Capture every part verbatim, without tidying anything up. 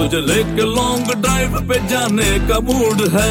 तुझे लेके long drive पे जाने का मूड है।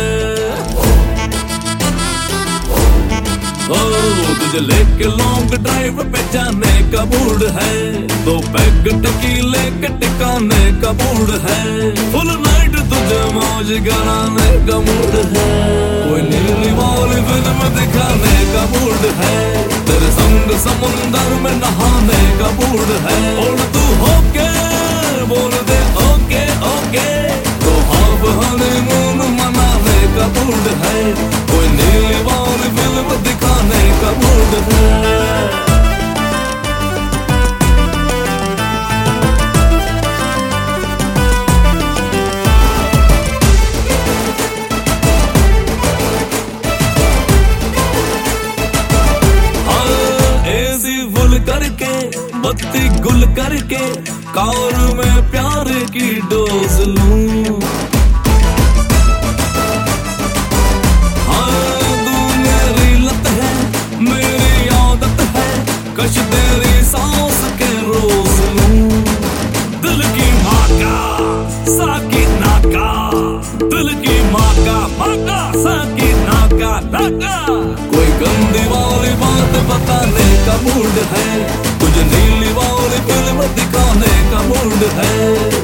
ओ तुझे लेके लॉन्ग ड्राइव पे जाने का मूड है। दो पैग टकीले के टिकाने का मूड है। फुल नाइट तुझे मौज कराने का मूड है। कोई नीली वाली फिल्म दिखाने का मूड है। तेरे संग समुंदर में नहाने का मूड है। और तू होके बोल दे ओके ओके, तो हाफ हनीमून मनाने का मूड है। कोई नीली वाली फिल्म दिखाने का मूड है। करके बत्ती गुल करके कार में प्यार की डोज लूं। हाँ तू मेरी लत है, मेरी आदत है, कश तेरी सांस के रोज लूं। दिल की माँ का साकी नाका, दिल की माँ का माका साकी नाका नाका। कोई गंदी वाली बात बताने का मूड है। तुझे नीली वाली फिल्म दिखाने का मूड है।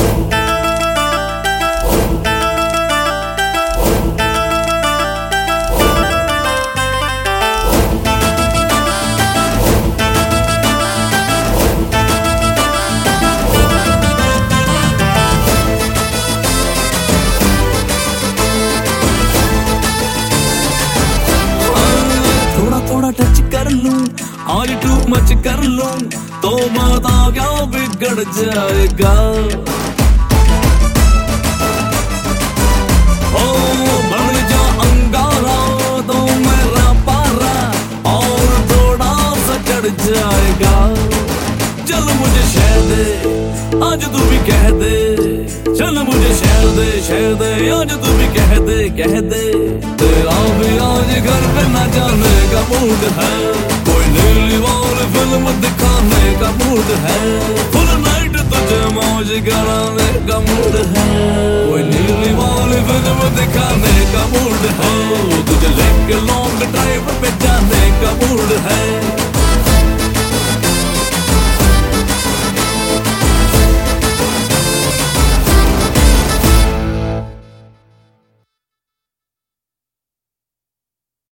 टच कर लूं और टू मच कर लूं तो बता क्या बिगड़ जाएगा। ओ बन जा अंगारा तो मेरा पारा और थोड़ा सा चढ़ जाएगा। चल मुझे शह दे आज तू भी कह दे, चल मुझे शह दे शह दे आज तू भी कह दे कह दे। तेरा भी आज घर पे न जाने का मूड है। कोई नीली वाली फिल्म दिखाने का मूड है। फुल नाइट तुझे मौज कराने का मूड है। कोई नीली वाली फिल्म दिखाने का मूड है। तुझे लेके